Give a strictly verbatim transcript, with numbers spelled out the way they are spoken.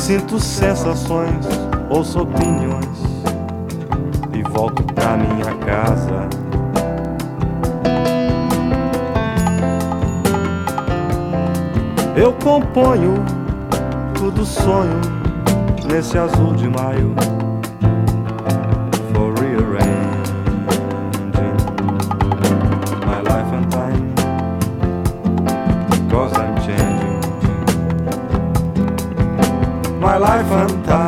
Sinto sensações, ouço opiniões e volto pra minha casa. Eu componho tudo sonho nesse azul de maio. For rearranging my life and time, 'cause I'm changing my life and time.